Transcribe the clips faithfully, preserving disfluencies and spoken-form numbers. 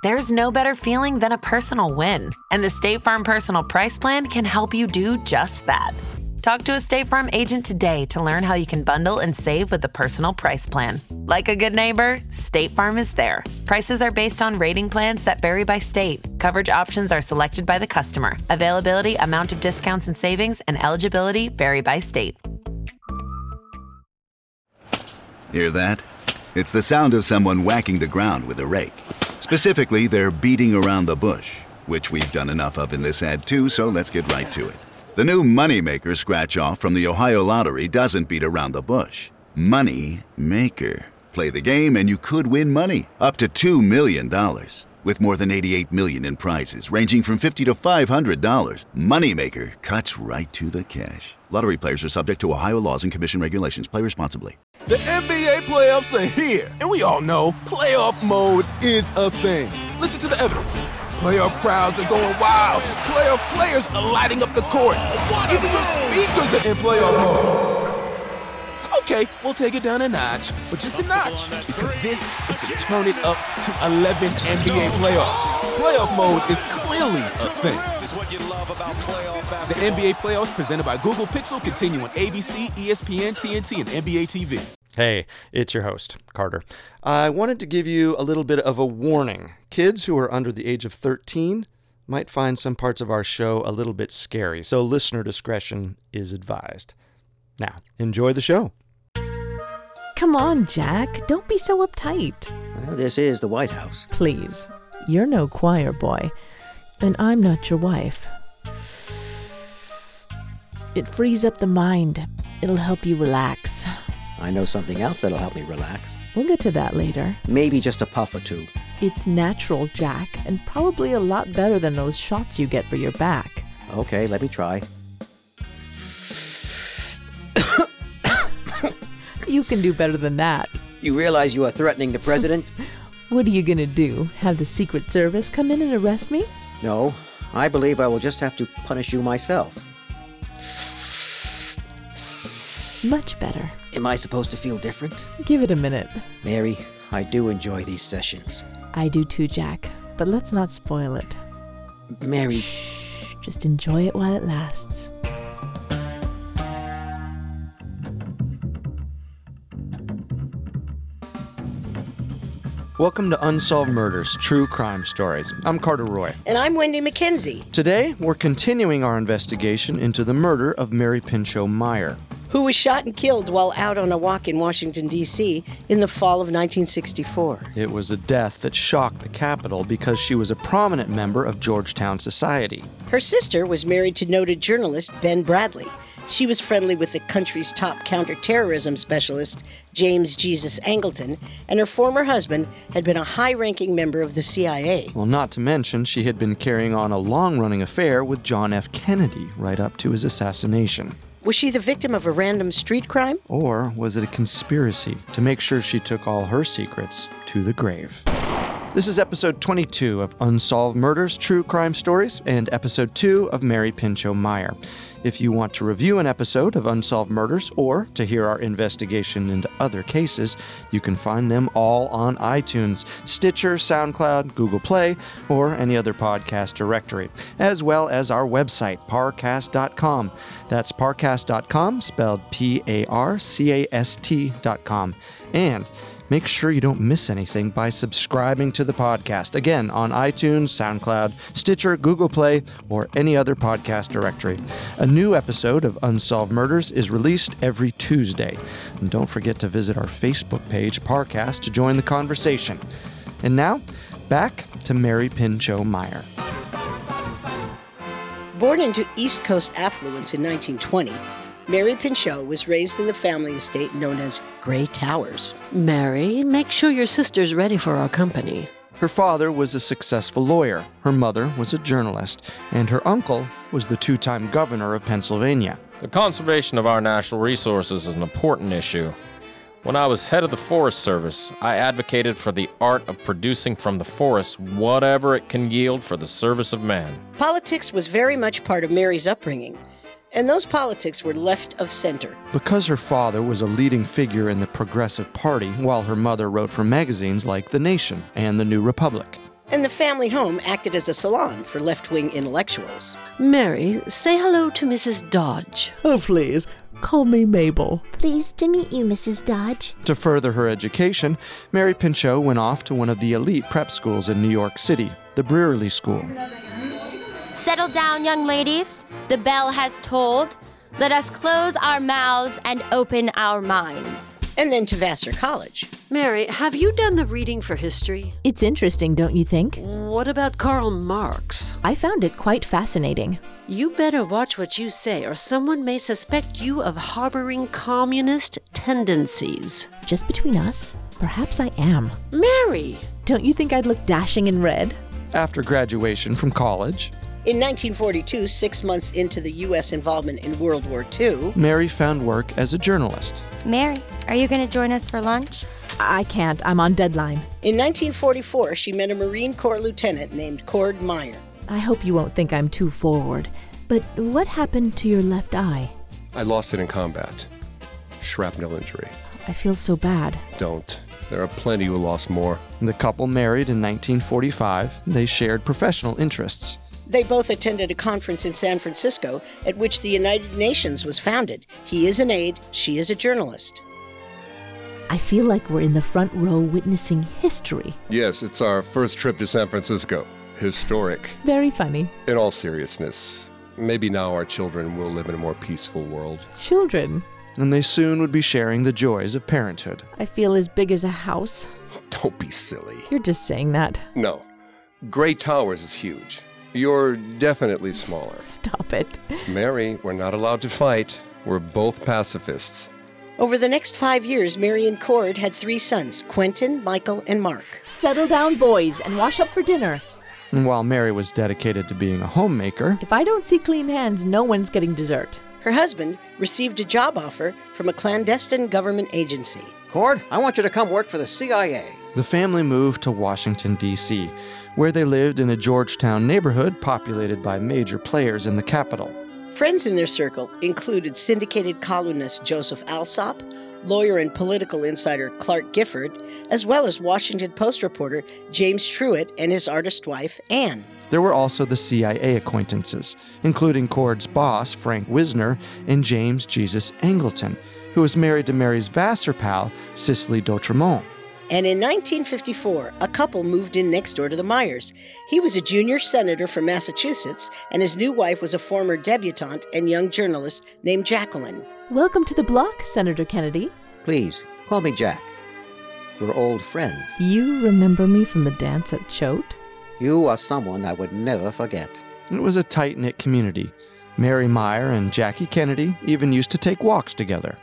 There's no better feeling than a personal win, and the State Farm Personal Price Plan can help you do just that. Talk to a State Farm agent today to learn how you can bundle and save with the Personal Price Plan. Like a good neighbor, State Farm is there. Prices are based on rating plans that vary by state. Coverage options are selected by the customer. Availability, amount of discounts and savings, and eligibility vary by state. Hear that? It's the sound of someone whacking the ground with a rake. Specifically, they're beating around the bush, which we've done enough of in this ad too, so let's get right to it. The new Moneymaker scratch-off from the Ohio Lottery doesn't beat around the bush. Money Maker. Play the game and you could win money, up to two million dollars. With more than eighty-eight million dollars in prizes, ranging from fifty dollars to five hundred dollars. Moneymaker cuts right to the cash. Lottery players are subject to Ohio laws and commission regulations. Play responsibly. The N B A playoffs are here, and we all know playoff mode is a thing. Listen to the evidence. Playoff crowds are going wild. Playoff players are lighting up the court. Even your speakers are in playoff mode. Okay, we'll take it down a notch, but just a notch, because this is the turn it up to eleven N B A playoffs. Playoff mode is clearly a thing. The N B A playoffs presented by Google Pixel continue on A B C, E S P N, T N T, and N B A T V. Hey, it's your host, Carter. I wanted to give you a little bit of a warning. Kids who are under the age of thirteen might find some parts of our show a little bit scary, so listener discretion is advised. Now, enjoy the show. Come on, Jack. Don't be so uptight. Well, this is the White House. Please. You're no choir boy, and I'm not your wife. It frees up the mind. It'll help you relax. I know something else that'll help me relax. We'll get to that later. Maybe just a puff or two. It's natural, Jack, and probably a lot better than those shots you get for your back. Okay, let me try. You can do better than that. You realize you are threatening the president? What are you gonna do? Have the Secret Service come in and arrest me? No, I believe I will just have to punish you myself. Much better. Am I supposed to feel different? Give it a minute. Mary, I do enjoy these sessions. I do too, Jack, but let's not spoil it. Mary... Shh, just enjoy it while it lasts. Welcome to Unsolved Murders, True Crime Stories. I'm Carter Roy. And I'm Wendy McKenzie. Today, we're continuing our investigation into the murder of Mary Pinchot Meyer, who was shot and killed while out on a walk in Washington, D C in the fall of nineteen sixty-four. It was a death that shocked the Capitol because she was a prominent member of Georgetown society. Her sister was married to noted journalist Ben Bradley. She was friendly with the country's top counterterrorism specialist, James Jesus Angleton, and her former husband had been a high-ranking member of the C I A. Well, not to mention she had been carrying on a long-running affair with John F. Kennedy right up to his assassination. Was she the victim of a random street crime? Or was it a conspiracy to make sure she took all her secrets to the grave? This is episode twenty-two of Unsolved Murders, True Crime Stories, and episode two of Mary Pinchot Meyer. If you want to review an episode of Unsolved Murders or to hear our investigation into other cases, you can find them all on iTunes, Stitcher, SoundCloud, Google Play, or any other podcast directory, as well as our website, parcast dot com. That's parcast dot com, spelled P A R C A S T dot com. And make sure you don't miss anything by subscribing to the podcast. Again, on iTunes, SoundCloud, Stitcher, Google Play, or any other podcast directory. A new episode of Unsolved Murders is released every Tuesday. And don't forget to visit our Facebook page, Parcast, to join the conversation. And now, back to Mary Pinchot Meyer. Born into East Coast affluence in nineteen twenty, Mary Pinchot was raised in the family estate known as Gray Towers. Mary, make sure your sister's ready for our company. Her father was a successful lawyer, her mother was a journalist, and her uncle was the two-time governor of Pennsylvania. The conservation of our natural resources is an important issue. When I was head of the Forest Service, I advocated for the art of producing from the forest whatever it can yield for the service of man. Politics was very much part of Mary's upbringing, and those politics were left of center. Because her father was a leading figure in the Progressive Party, while her mother wrote for magazines like The Nation and The New Republic. And the family home acted as a salon for left-wing intellectuals. Mary, say hello to Missus Dodge. Oh, please, call me Mabel. Pleased to meet you, Missus Dodge. To further her education, Mary Pinchot went off to one of the elite prep schools in New York City, the Brearley School. Settle down, young ladies. The bell has tolled. Let us close our mouths and open our minds. And then to Vassar College. Mary, have you done the reading for history? It's interesting, don't you think? What about Karl Marx? I found it quite fascinating. You better watch what you say, or someone may suspect you of harboring communist tendencies. Just between us, perhaps I am. Mary! Don't you think I'd look dashing in red? After graduation from college, in nineteen forty-two, six months into the U S involvement in World War Two, Mary found work as a journalist. Mary, are you going to join us for lunch? I can't. I'm on deadline. In nineteen forty-four, she met a Marine Corps lieutenant named Cord Meyer. I hope you won't think I'm too forward, but what happened to your left eye? I lost it in combat. Shrapnel injury. I feel so bad. Don't. There are plenty who lost more. The couple married in nineteen forty-five. They shared professional interests. They both attended a conference in San Francisco at which the United Nations was founded. He is an aide, she is a journalist. I feel like we're in the front row witnessing history. Yes, it's our first trip to San Francisco. Historic. Very funny. In all seriousness, maybe now our children will live in a more peaceful world. Children? And they soon would be sharing the joys of parenthood. I feel as big as a house. Don't be silly. You're just saying that. No. Gray Towers is huge. You're definitely smaller. Stop it. Mary, we're not allowed to fight. We're both pacifists. Over the next five years, Mary and Cord had three sons, Quentin, Michael, and Mark. Settle down, boys, and wash up for dinner. And while Mary was dedicated to being a homemaker, if I don't see clean hands, no one's getting dessert. Her husband received a job offer from a clandestine government agency. Cord, I want you to come work for the C I A. The family moved to Washington, D C, where they lived in a Georgetown neighborhood populated by major players in the capital. Friends in their circle included syndicated columnist Joseph Alsop, lawyer and political insider Clark Gifford, as well as Washington Post reporter James Truitt and his artist wife, Anne. There were also the C I A acquaintances, including Cord's boss, Frank Wisner, and James Jesus Angleton, who was married to Mary's Vassar pal, Cicely d'Autremont. And in nineteen fifty-four, a couple moved in next door to the Myers. He was a junior senator from Massachusetts, and his new wife was a former debutante and young journalist named Jacqueline. Welcome to the block, Senator Kennedy. Please, call me Jack. We're old friends. You remember me from the dance at Choate? You are someone I would never forget. It was a tight-knit community. Mary Meyer and Jackie Kennedy even used to take walks together.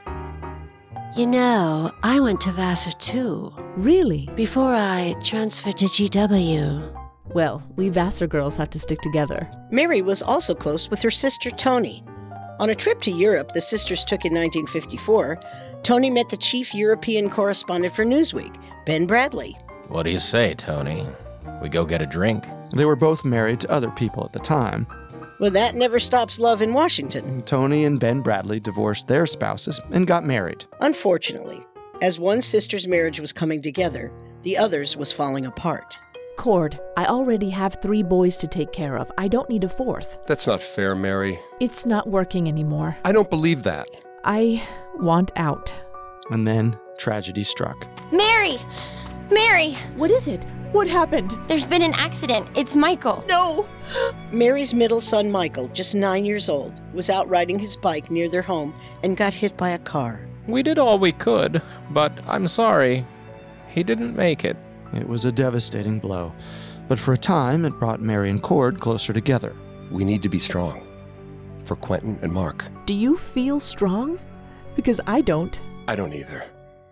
You know, I went to Vassar too. Really? Before I transferred to G W. Well, we Vassar girls have to stick together. Mary was also close with her sister Toni. On a trip to Europe the sisters took in nineteen fifty-four, Toni met the chief European correspondent for Newsweek, Ben Bradley. What do you say, Toni? We go get a drink? They were both married to other people at the time. Well, that never stops love in Washington. Toni and Ben Bradley divorced their spouses and got married. Unfortunately, as one sister's marriage was coming together, the other's was falling apart. Cord, I already have three boys to take care of. I don't need a fourth. That's not fair, Mary. It's not working anymore. I don't believe that. I want out. And then tragedy struck. Mary! Mary! What is it? What happened? There's been an accident. It's Michael. No! Mary's middle son, Michael, just nine years old, was out riding his bike near their home and got hit by a car. We did all we could, but I'm sorry. He didn't make it. It was a devastating blow, but for a time it brought Mary and Cord closer together. We need to be strong. For Quentin and Mark. Do you feel strong? Because I don't. I don't either.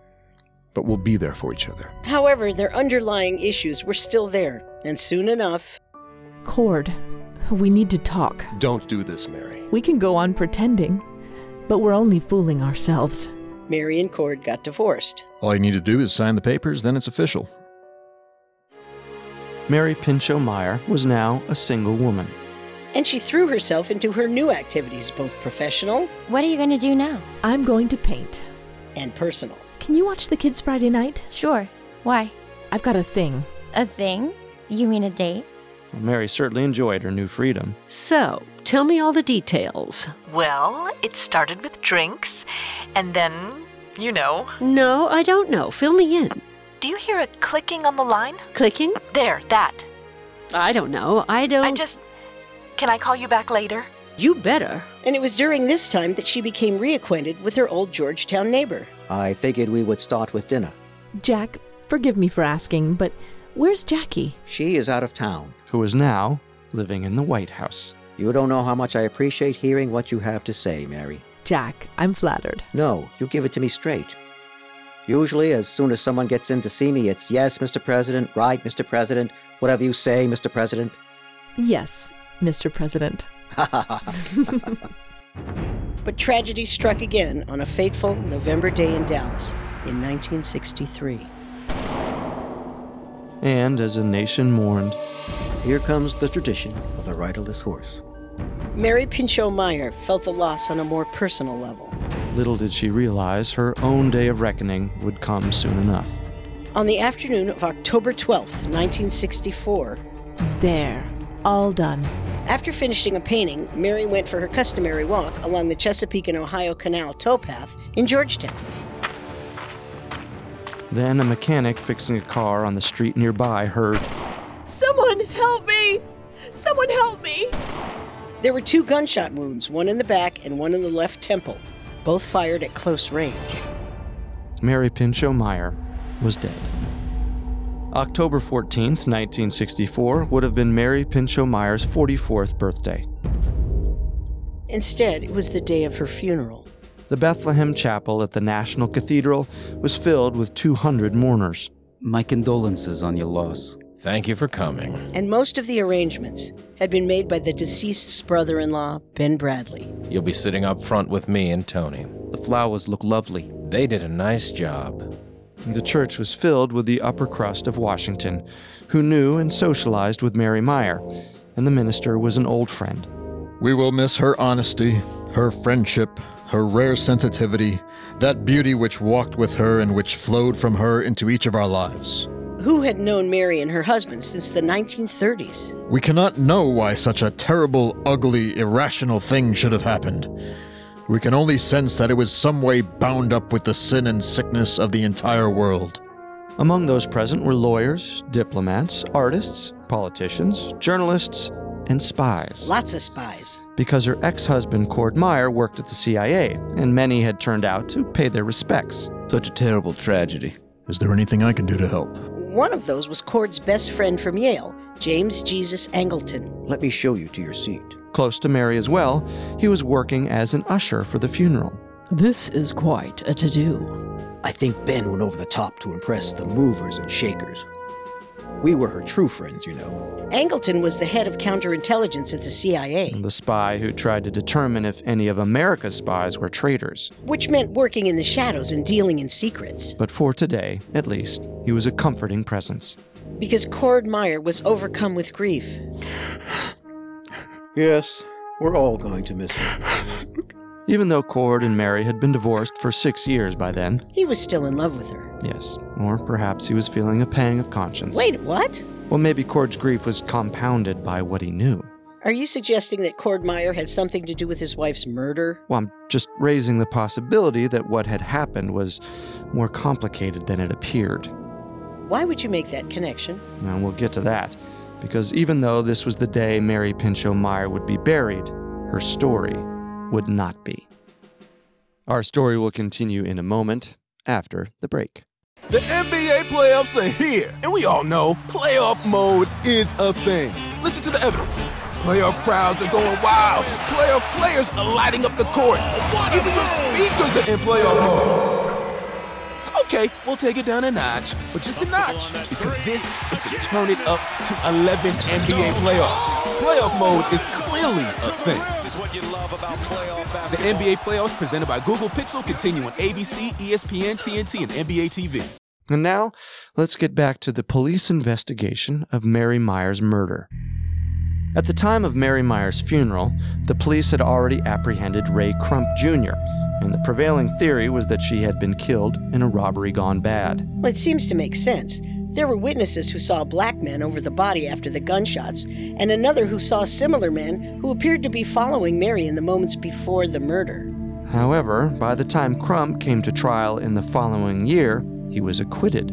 But we'll be there for each other. However, their underlying issues were still there, and soon enough... Cord, we need to talk. Don't do this, Mary. We can go on pretending, but we're only fooling ourselves. Mary and Cord got divorced. All you need to do is sign the papers, then it's official. Mary Pinchot Meyer was now a single woman. And she threw herself into her new activities, both professional... What are you going to do now? I'm going to paint. And personal. Can you watch the kids Friday night? Sure. Why? I've got a thing. A thing? You mean a date? Well, Mary certainly enjoyed her new freedom. So, tell me all the details. Well, it started with drinks, and then, you know. No, I don't know. Fill me in. Do you hear a clicking on the line? Clicking? There, that. I don't know. I don't... I just... Can I call you back later? You better. And it was during this time that she became reacquainted with her old Georgetown neighbor. I figured we would start with dinner. Jack, forgive me for asking, but where's Jackie? She is out of town. Who is now living in the White House. You don't know how much I appreciate hearing what you have to say, Mary. Jack, I'm flattered. No, you give it to me straight. Usually, as soon as someone gets in to see me, it's yes, Mister President, right, Mister President, whatever you say, Mister President. Yes, Mister President. But tragedy struck again on a fateful November day in Dallas in nineteen sixty-three. And as a nation mourned, here comes the tradition of the riderless horse. Mary Pinchot Meyer felt the loss on a more personal level. Little did she realize her own day of reckoning would come soon enough. On the afternoon of October twelfth, nineteen sixty-four... There, all done. After finishing a painting, Mary went for her customary walk along the Chesapeake and Ohio Canal towpath in Georgetown. Then a mechanic fixing a car on the street nearby heard, "Someone help me! Someone help me!" There were two gunshot wounds, one in the back and one in the left temple, both fired at close range. Mary Pinchot Meyer was dead. October fourteenth, nineteen sixty-four would have been Mary Pinchot Meyer's forty-fourth birthday. Instead, it was the day of her funeral. The Bethlehem Chapel at the National Cathedral was filled with two hundred mourners. My condolences on your loss. Thank you for coming. And most of the arrangements had been made by the deceased's brother-in-law, Ben Bradley. You'll be sitting up front with me and Tony. The flowers look lovely. They did a nice job. The church was filled with the upper crust of Washington, who knew and socialized with Mary Meyer, and the minister was an old friend. We will miss her honesty, her friendship, her rare sensitivity, that beauty which walked with her and which flowed from her into each of our lives. Who had known Mary and her husband since the nineteen thirties? We cannot know why such a terrible, ugly, irrational thing should have happened. We can only sense that it was some way bound up with the sin and sickness of the entire world. Among those present were lawyers, diplomats, artists, politicians, journalists, and spies. Lots of spies. Because her ex-husband, Cord Meyer, worked at the C I A, and many had turned out to pay their respects. Such a terrible tragedy. Is there anything I can do to help? One of those was Cord's best friend from Yale, James Jesus Angleton. Let me show you to your seat. Close to Mary as well, he was working as an usher for the funeral. This is quite a to-do. I think Ben went over the top to impress the movers and shakers. We were her true friends, you know. Angleton was the head of counterintelligence at the C I A. The spy who tried to determine if any of America's spies were traitors. Which meant working in the shadows and dealing in secrets. But for today, at least, he was a comforting presence. Because Cord Meyer was overcome with grief. Yes, we're all going to miss him. Even though Cord and Mary had been divorced for six years by then. He was still in love with her. Yes, or perhaps he was feeling a pang of conscience. Wait, what? Well, maybe Cord's grief was compounded by what he knew. Are you suggesting that Cord Meyer had something to do with his wife's murder? Well, I'm just raising the possibility that what had happened was more complicated than it appeared. Why would you make that connection? And we'll get to that. Because even though this was the day Mary Pinchot Meyer would be buried, her story would not be. Our story will continue in a moment after the break. The N B A playoffs are here, and we all know playoff mode is a thing. Listen to the evidence. Playoff crowds are going wild. Playoff players are lighting up the court. Even your speakers are in playoff mode. Okay, we'll take it down a notch, but just a notch, because this is the Turn It Up to eleven N B A playoffs. Playoff mode is clearly a thing. The N B A playoffs presented by Google Pixel continue on A B C, E S P N, T N T, and N B A T V. And now, let's get back to the police investigation of Mary Meyer's murder. At the time of Mary Meyer's funeral, the police had already apprehended Ray Crump Junior, and the prevailing theory was that she had been killed in a robbery gone bad. Well, it seems to make sense. There were witnesses who saw a black man over the body after the gunshots, and another who saw a similar man who appeared to be following Mary in the moments before the murder. However, by the time Crump came to trial in the following year, he was acquitted.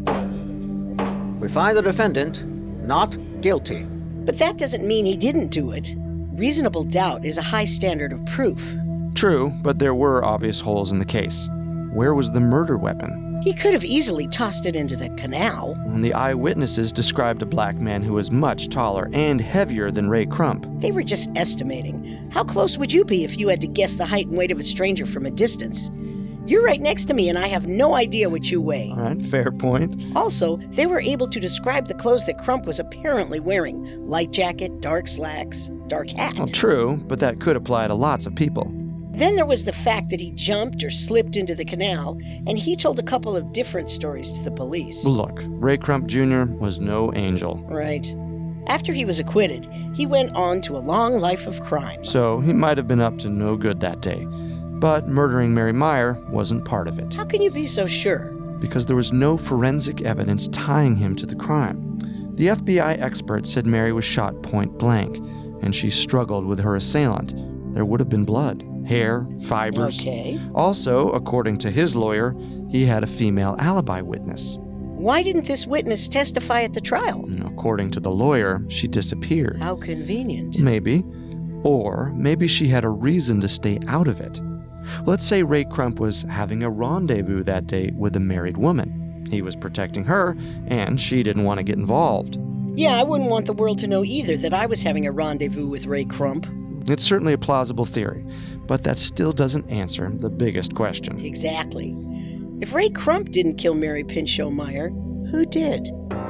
We find the defendant not guilty. But that doesn't mean he didn't do it. Reasonable doubt is a high standard of proof. True, but there were obvious holes in the case. Where was the murder weapon? He could have easily tossed it into the canal. And the eyewitnesses described a black man who was much taller and heavier than Ray Crump. They were just estimating. How close would you be if you had to guess the height and weight of a stranger from a distance? You're right next to me and I have no idea what you weigh. All right, fair point. Also, they were able to describe the clothes that Crump was apparently wearing. Light jacket, dark slacks, dark hat. Well, true, but that could apply to lots of people. Then there was the fact that he jumped or slipped into the canal, and he told a couple of different stories to the police. Look, Ray Crump Junior was no angel. Right. After he was acquitted, he went on to a long life of crime. So he might have been up to no good that day. But murdering Mary Meyer wasn't part of it. How can you be so sure? Because there was no forensic evidence tying him to the crime. The F B I expert said Mary was shot point blank, and she struggled with her assailant. There would have been blood, hair, fibers. Okay. Also, according to his lawyer, he had a female alibi witness. Why didn't this witness testify at the trial? According to the lawyer, she disappeared. How convenient. Maybe. Or maybe she had a reason to stay out of it. Let's say Ray Crump was having a rendezvous that day with a married woman. He was protecting her, and she didn't want to get involved. Yeah, I wouldn't want the world to know either that I was having a rendezvous with Ray Crump. It's certainly a plausible theory, but that still doesn't answer the biggest question. Exactly. If Ray Crump didn't kill Mary Pinchot Meyer, who did?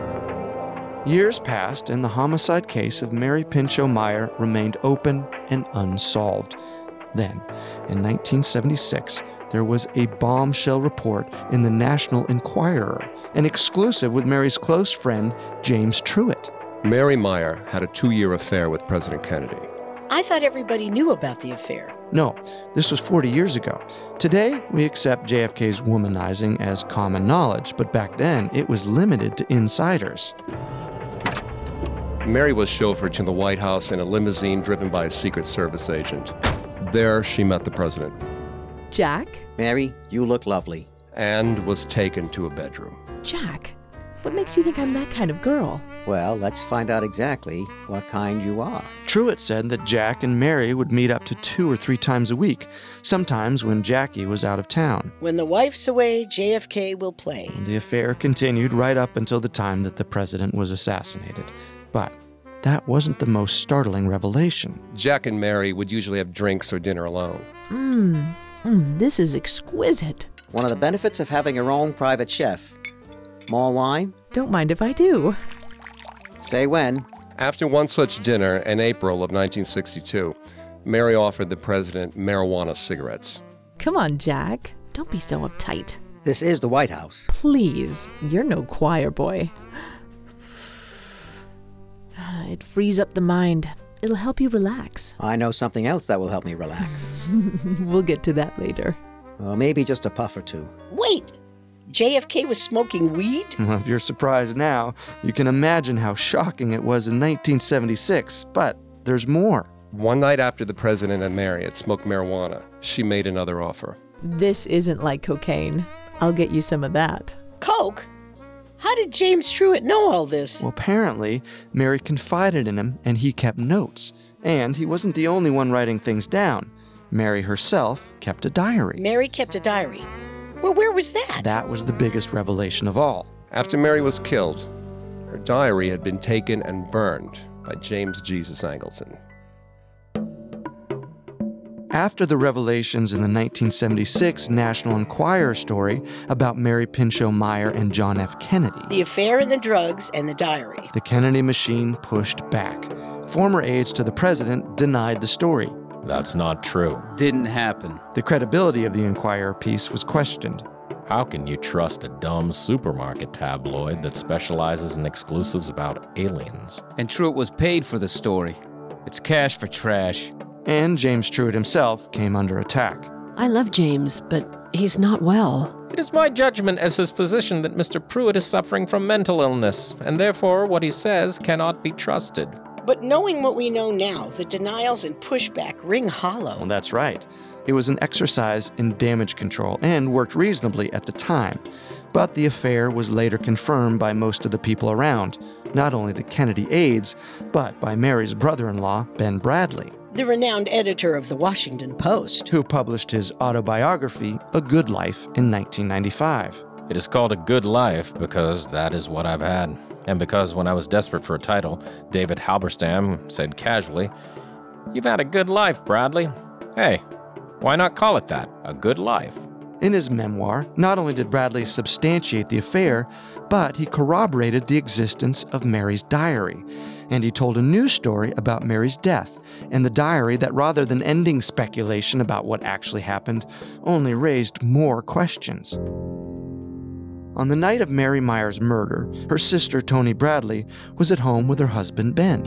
Years passed, and the homicide case of Mary Pinchot Meyer remained open and unsolved. Then, in nineteen seventy-six, there was a bombshell report in the National Enquirer, an exclusive with Mary's close friend, James Truitt. Mary Meyer had a two-year affair with President Kennedy. I thought everybody knew about the affair. No, this was forty years ago. Today, we accept J F K's womanizing as common knowledge, but back then, it was limited to insiders. Mary was chauffeured to the White House in a limousine driven by a Secret Service agent. There, she met the president. Jack? Mary, you look lovely. And was taken to a bedroom. Jack, what makes you think I'm that kind of girl? Well, let's find out exactly what kind you are. Truitt said that Jack and Mary would meet up to two or three times a week, sometimes when Jackie was out of town. When the wife's away, J F K will play. The affair continued right up until the time that the president was assassinated. But that wasn't the most startling revelation. Jack and Mary would usually have drinks or dinner alone. Mmm, mm, this is exquisite. One of the benefits of having your own private chef. More wine? Don't mind if I do. Say when. After one such dinner in April of nineteen sixty-two, Mary offered the president marijuana cigarettes. Come on, Jack. Don't be so uptight. This is the White House. Please, you're no choir boy. It frees up the mind. It'll help you relax. I know something else that will help me relax. We'll get to that later. Well, maybe just a puff or two. Wait! J F K was smoking weed? Well, if you're surprised now, you can imagine how shocking it was in nineteen seventy-six. But there's more. One night after the president and Mary had smoked marijuana, she made another offer. This isn't like cocaine. I'll get you some of that. Coke? How did James Truitt know all this? Well, apparently, Mary confided in him and he kept notes. And he wasn't the only one writing things down. Mary herself kept a diary. Mary kept a diary. Well, where was that? That was the biggest revelation of all. After Mary was killed, her diary had been taken and burned by James Jesus Angleton. After the revelations in the nineteen seventy-six National Enquirer story about Mary Pinchot Meyer and John F. Kennedy, the affair and the drugs and the diary, the Kennedy machine pushed back. Former aides to the president denied the story. That's not true. Didn't happen. The credibility of the Enquirer piece was questioned. How can you trust a dumb supermarket tabloid that specializes in exclusives about aliens? And Truitt was paid for the story. It's cash for trash. And James Truitt himself came under attack. I love James, but he's not well. It is my judgment as his physician that Mister Pruitt is suffering from mental illness, and therefore what he says cannot be trusted. But knowing what we know now, the denials and pushback ring hollow. Well, that's right. It was an exercise in damage control and worked reasonably at the time. But the affair was later confirmed by most of the people around, not only the Kennedy aides, but by Mary's brother-in-law, Ben Bradlee, the renowned editor of the Washington Post, who published his autobiography, A Good Life, in nineteen ninety-five. It is called A Good Life because that is what I've had. And because when I was desperate for a title, David Halberstam said casually, "You've had a good life, Bradlee. Hey, why not call it that? A Good Life." In his memoir, not only did Bradlee substantiate the affair, but he corroborated the existence of Mary's diary. And he told a new story about Mary's death and the diary that, rather than ending speculation about what actually happened, only raised more questions. On the night of Mary Myers' murder, her sister, Toni Bradlee, was at home with her husband, Ben.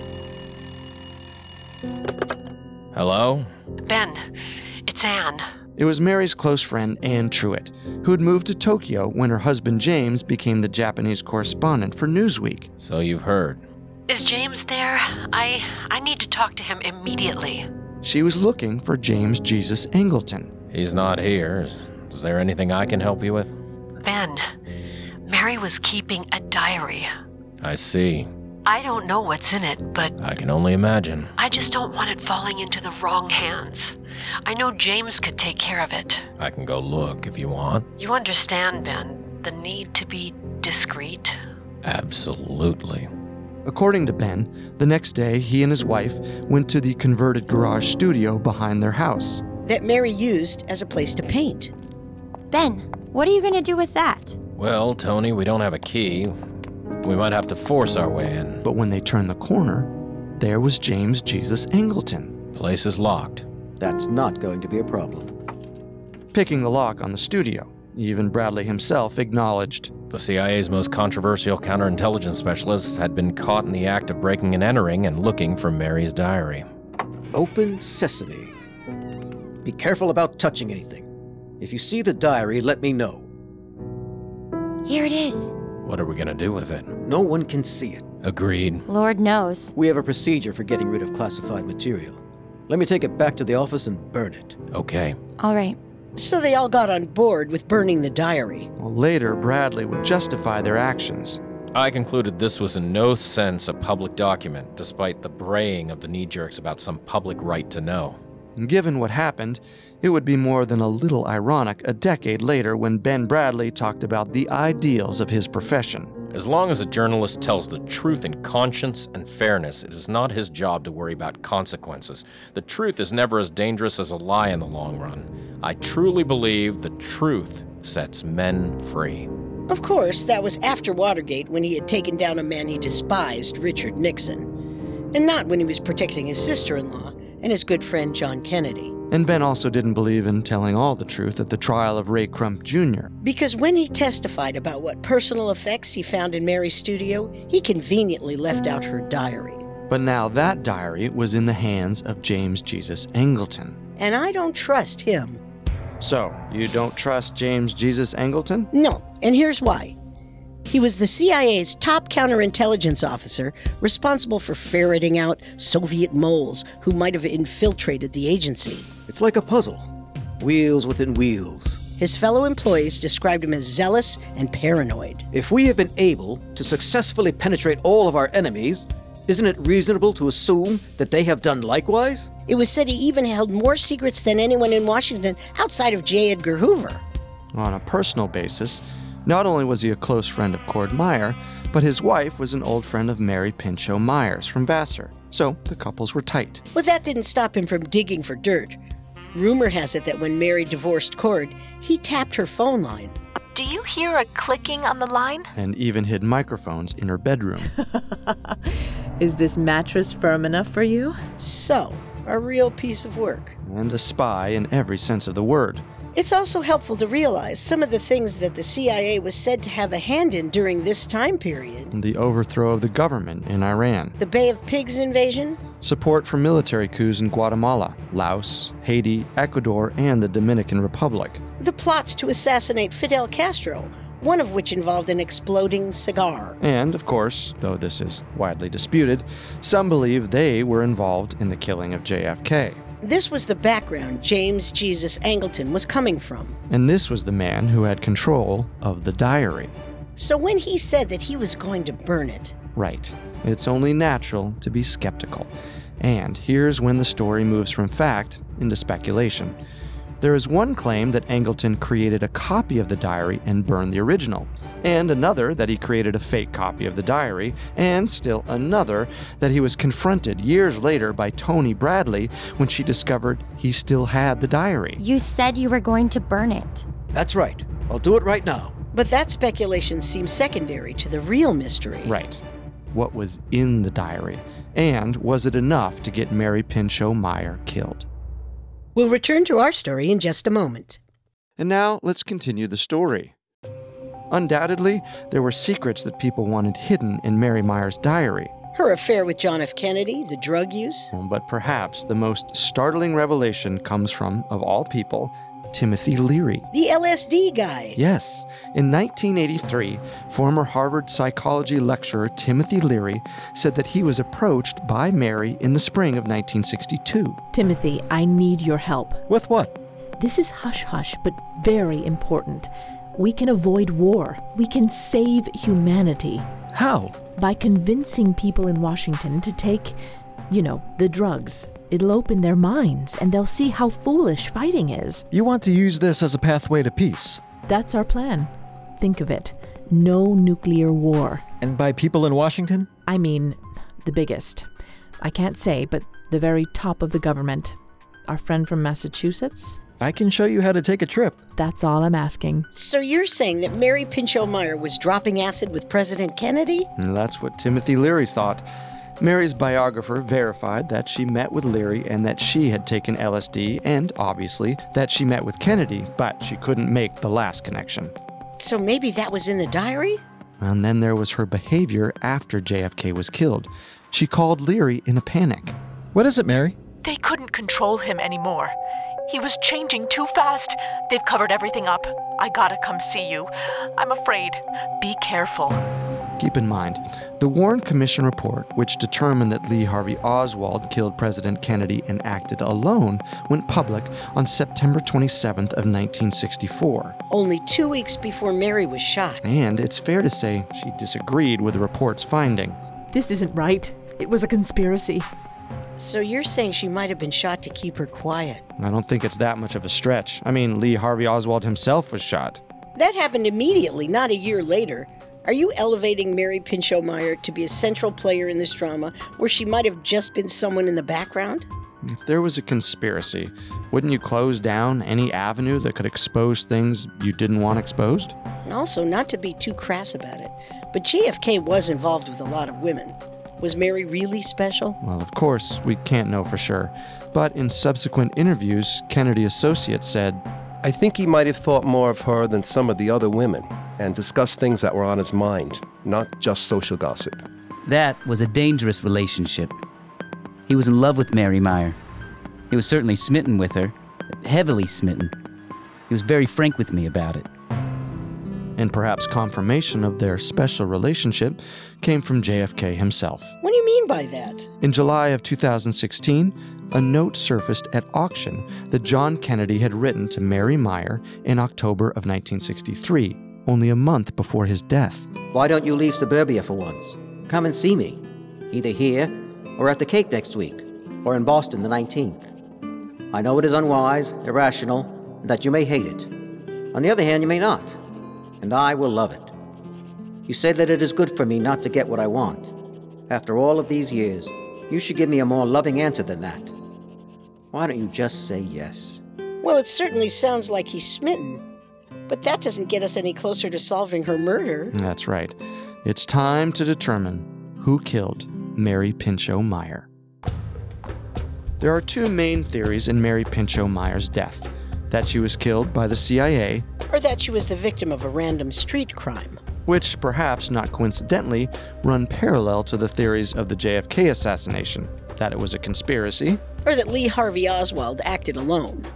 Hello? Ben, it's Anne. It was Mary's close friend, Anne Truitt, who had moved to Tokyo when her husband, James, became the Japanese correspondent for Newsweek. So you've heard. Is James there? I I need to talk to him immediately. She was looking for James Jesus Angleton. He's not here. Is there anything I can help you with? Ben, Mary was keeping a diary. I see. I don't know what's in it, but I can only imagine. I just don't want it falling into the wrong hands. I know James could take care of it. I can go look if you want. You understand, Ben, the need to be discreet? Absolutely. According to Ben, the next day he and his wife went to the converted garage studio behind their house that Mary used as a place to paint. Ben, what are you going to do with that? Well, Toni, we don't have a key. We might have to force our way in. But when they turned the corner, there was James Jesus Angleton. Place is locked. That's not going to be a problem. Picking the lock on the studio, even Bradlee himself acknowledged. The C I A's most controversial counterintelligence specialist had been caught in the act of breaking and entering and looking for Mary's diary. Open sesame. Be careful about touching anything. If you see the diary, let me know. Here it is. What are we going to do with it? No one can see it. Agreed. Lord knows. We have a procedure for getting rid of classified material. Let me take it back to the office and burn it. Okay. All right. So they all got on board with burning the diary. Well, later, Bradlee would justify their actions. I concluded this was in no sense a public document, despite the braying of the knee-jerks about some public right to know. And given what happened, it would be more than a little ironic a decade later when Ben Bradlee talked about the ideals of his profession. As long as a journalist tells the truth in conscience and fairness, it is not his job to worry about consequences. The truth is never as dangerous as a lie in the long run. I truly believe the truth sets men free. Of course, that was after Watergate, when he had taken down a man he despised, Richard Nixon, and not when he was protecting his sister-in-law and his good friend John Kennedy. And Ben also didn't believe in telling all the truth at the trial of Ray Crump Junior Because when he testified about what personal effects he found in Mary's studio, he conveniently left out her diary. But now that diary was in the hands of James Jesus Angleton. And I don't trust him. So, you don't trust James Jesus Angleton? No, and here's why. He was the C I A's top counterintelligence officer, responsible for ferreting out Soviet moles who might have infiltrated the agency. It's like a puzzle. Wheels within wheels. His fellow employees described him as zealous and paranoid. If we have been able to successfully penetrate all of our enemies, isn't it reasonable to assume that they have done likewise? It was said he even held more secrets than anyone in Washington outside of J. Edgar Hoover. On a personal basis, not only was he a close friend of Cord Meyer, but his wife was an old friend of Mary Pinchot Myers from Vassar, so the couples were tight. But that didn't stop him from digging for dirt. Rumor has it that when Mary divorced Cord, he tapped her phone line. Do you hear a clicking on the line? And even hid microphones in her bedroom. Is this mattress firm enough for you? So, a real piece of work. And a spy in every sense of the word. It's also helpful to realize some of the things that the C I A was said to have a hand in during this time period. The overthrow of the government in Iran. The Bay of Pigs invasion. Support for military coups in Guatemala, Laos, Haiti, Ecuador, and the Dominican Republic. The plots to assassinate Fidel Castro, one of which involved an exploding cigar. And, of course, though this is widely disputed, some believe they were involved in the killing of J F K. This was the background James Jesus Angleton was coming from. And this was the man who had control of the diary. So when he said that he was going to burn it... Right. It's only natural to be skeptical. And here's when the story moves from fact into speculation. There is one claim that Angleton created a copy of the diary and burned the original, and another that he created a fake copy of the diary, and still another that he was confronted years later by Tony Bradley when she discovered he still had the diary. You said you were going to burn it. That's right. I'll do it right now. But that speculation seems secondary to the real mystery. Right. What was in the diary? And was it enough to get Mary Pinchot Meyer killed? We'll return to our story in just a moment. And now, let's continue the story. Undoubtedly, there were secrets that people wanted hidden in Mary Meyer's diary. Her affair with John F. Kennedy, the drug use. But perhaps the most startling revelation comes from, of all people, Timothy Leary. The L S D guy. Yes. In nineteen eighty-three, former Harvard psychology lecturer Timothy Leary said that he was approached by Mary in the spring of nineteen sixty-two. Timothy, I need your help. With what? This is hush-hush, but very important. We can avoid war. We can save humanity. How? By convincing people in Washington to take, you know, the drugs. It'll open their minds, and they'll see how foolish fighting is. You want to use this as a pathway to peace? That's our plan. Think of it. No nuclear war. And by people in Washington? I mean, the biggest. I can't say, but the very top of the government. Our friend from Massachusetts? I can show you how to take a trip. That's all I'm asking. So you're saying that Mary Pinchot Meyer was dropping acid with President Kennedy? And that's what Timothy Leary thought. Mary's biographer verified that she met with Leary and that she had taken L S D, and obviously that she met with Kennedy, but she couldn't make the last connection. So maybe that was in the diary? And then there was her behavior after J F K was killed. She called Leary in a panic. What is it, Mary? They couldn't control him anymore. He was changing too fast. They've covered everything up. I gotta come see you. I'm afraid. Be careful. Keep in mind, the Warren Commission report, which determined that Lee Harvey Oswald killed President Kennedy and acted alone, went public on September twenty-seventh of nineteen sixty-four. Only two weeks before Mary was shot. And it's fair to say she disagreed with the report's finding. This isn't right. It was a conspiracy. So you're saying she might have been shot to keep her quiet? I don't think it's that much of a stretch. I mean, Lee Harvey Oswald himself was shot. That happened immediately, not a year later. Are you elevating Mary Pinchot Meyer to be a central player in this drama where she might have just been someone in the background? If there was a conspiracy, wouldn't you close down any avenue that could expose things you didn't want exposed? And also, not to be too crass about it, but J F K was involved with a lot of women. Was Mary really special? Well, of course, we can't know for sure. But in subsequent interviews, Kennedy associates said, I think he might have thought more of her than some of the other women and discussed things that were on his mind, not just social gossip. That was a dangerous relationship. He was in love with Mary Meyer. He was certainly smitten with her, heavily smitten. He was very frank with me about it. And perhaps confirmation of their special relationship came from J F K himself. What do you mean by that? In July of two thousand sixteen, a note surfaced at auction that John Kennedy had written to Mary Meyer in October of nineteen sixty-three, only a month before his death. Why don't you leave suburbia for once? Come and see me, either here or at the Cape next week, or in Boston the nineteenth. I know it is unwise, irrational, and that you may hate it. On the other hand, you may not, and I will love it. You say that it is good for me not to get what I want. After all of these years, you should give me a more loving answer than that. Why don't you just say yes? Well, it certainly sounds like he's smitten, but that doesn't get us any closer to solving her murder. That's right. It's time to determine who killed Mary Pinchot Meyer. There are two main theories in Mary Pinchot Meyer's death: that she was killed by the C I A, or that she was the victim of a random street crime. Which, perhaps not coincidentally, run parallel to the theories of the J F K assassination, that it was a conspiracy, or that Lee Harvey Oswald acted alone.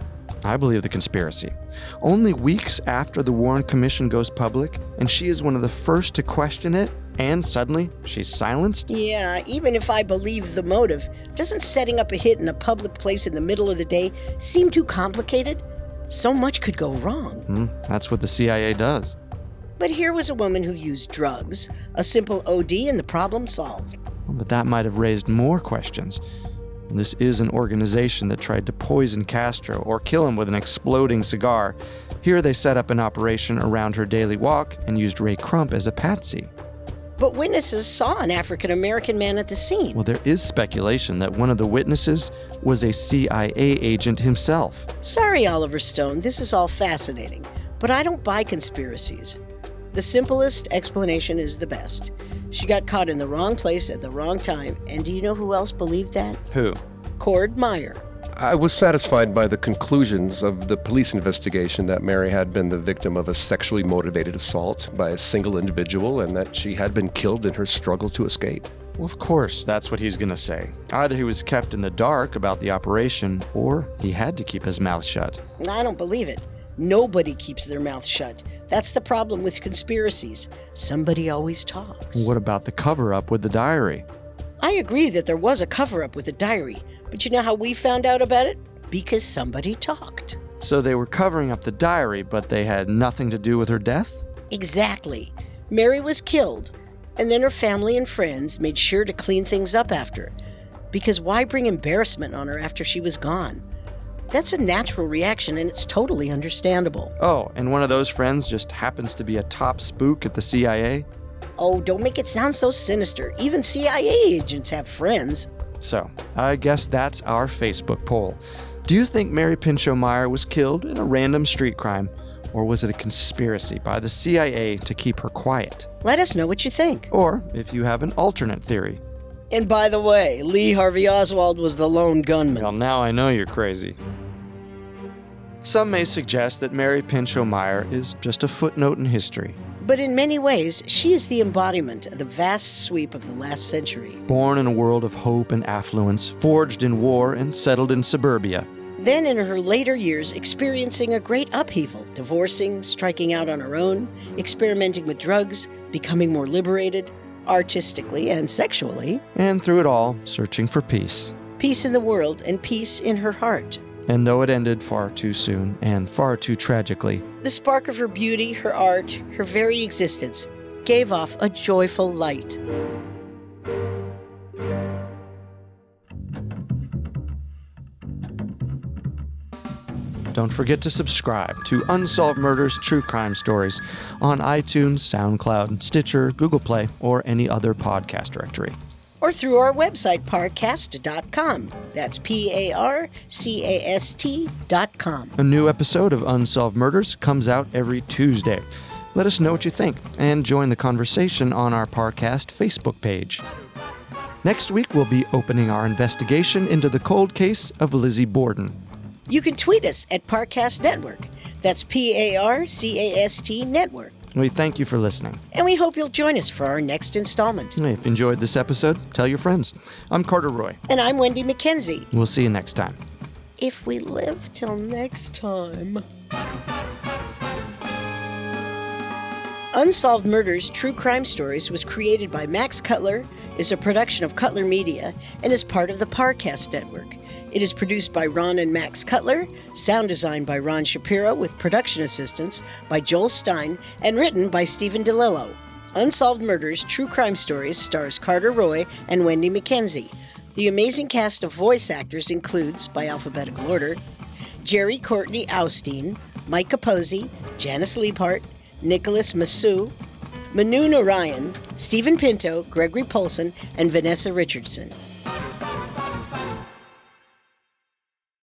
I believe the conspiracy. Only weeks after the Warren Commission goes public, and she is one of the first to question it, and suddenly she's silenced? Yeah, even if I believe the motive, doesn't setting up a hit in a public place in the middle of the day seem too complicated? So much could go wrong. Hmm, that's what the C I A does. But here was a woman who used drugs, a simple O D, and the problem solved. But that might have raised more questions. This is an organization that tried to poison Castro or kill him with an exploding cigar. Here they set up an operation around her daily walk and used Ray Crump as a patsy. But witnesses saw an African-American man at the scene. Well, there is speculation that one of the witnesses was a C I A agent himself. Sorry, Oliver Stone, this is all fascinating, but I don't buy conspiracies. The simplest explanation is the best. She got caught in the wrong place at the wrong time, and do you know who else believed that? Who? Cord Meyer. I was satisfied by the conclusions of the police investigation that Mary had been the victim of a sexually motivated assault by a single individual and that she had been killed in her struggle to escape. Well, of course, that's what he's going to say. Either he was kept in the dark about the operation, or he had to keep his mouth shut. I don't believe it. Nobody keeps their mouth shut. That's the problem with conspiracies. Somebody always talks. What about the cover-up with the diary? I agree that there was a cover-up with the diary, but you know how we found out about it? Because somebody talked. So they were covering up the diary, but they had nothing to do with her death? Exactly. Mary was killed, and then her family and friends made sure to clean things up after. Because why bring embarrassment on her after she was gone? That's a natural reaction, and it's totally understandable. Oh, and one of those friends just happens to be a top spook at the C I A? Oh, don't make it sound so sinister. Even C I A agents have friends. So, I guess that's our Facebook poll. Do you think Mary Pinchot Meyer was killed in a random street crime, or was it a conspiracy by the C I A to keep her quiet? Let us know what you think. Or if you have an alternate theory. And by the way, Lee Harvey Oswald was the lone gunman. Well, now I know you're crazy. Some may suggest that Mary Pinchot Meyer is just a footnote in history. But in many ways, she is the embodiment of the vast sweep of the last century. Born in a world of hope and affluence, forged in war and settled in suburbia. Then in her later years, experiencing a great upheaval, divorcing, striking out on her own, experimenting with drugs, becoming more liberated, artistically and sexually. And through it all, searching for peace. Peace in the world and peace in her heart. And though it ended far too soon and far too tragically, the spark of her beauty, her art, her very existence gave off a joyful light. Don't forget to subscribe to Unsolved Murders True Crime Stories on iTunes, SoundCloud, Stitcher, Google Play, or any other podcast directory. Or through our website, parcast dot com. That's P A R C A S T dot com. A new episode of Unsolved Murders comes out every Tuesday. Let us know what you think and join the conversation on our Parcast Facebook page. Next week, we'll be opening our investigation into the cold case of Lizzie Borden. You can tweet us at Parcast Network. That's P A R C A S T Network. We thank you for listening. And we hope you'll join us for our next installment. If you enjoyed this episode, tell your friends. I'm Carter Roy. And I'm Wendy McKenzie. We'll see you next time. If we live till next time. Unsolved Murders True Crime Stories was created by Max Cutler, is a production of Cutler Media, and is part of the Parcast Network. It is produced by Ron and Max Cutler, sound designed by Ron Shapiro with production assistance by Joel Stein, and written by Stephen DeLillo. Unsolved Murders True Crime Stories stars Carter Roy and Wendy McKenzie. The amazing cast of voice actors includes, by alphabetical order, Jerry Courtney Austin, Mike Capozzi, Janice Liebhart, Nicholas Massou, Manu Narayan, Stephen Pinto, Gregory Polson, and Vanessa Richardson.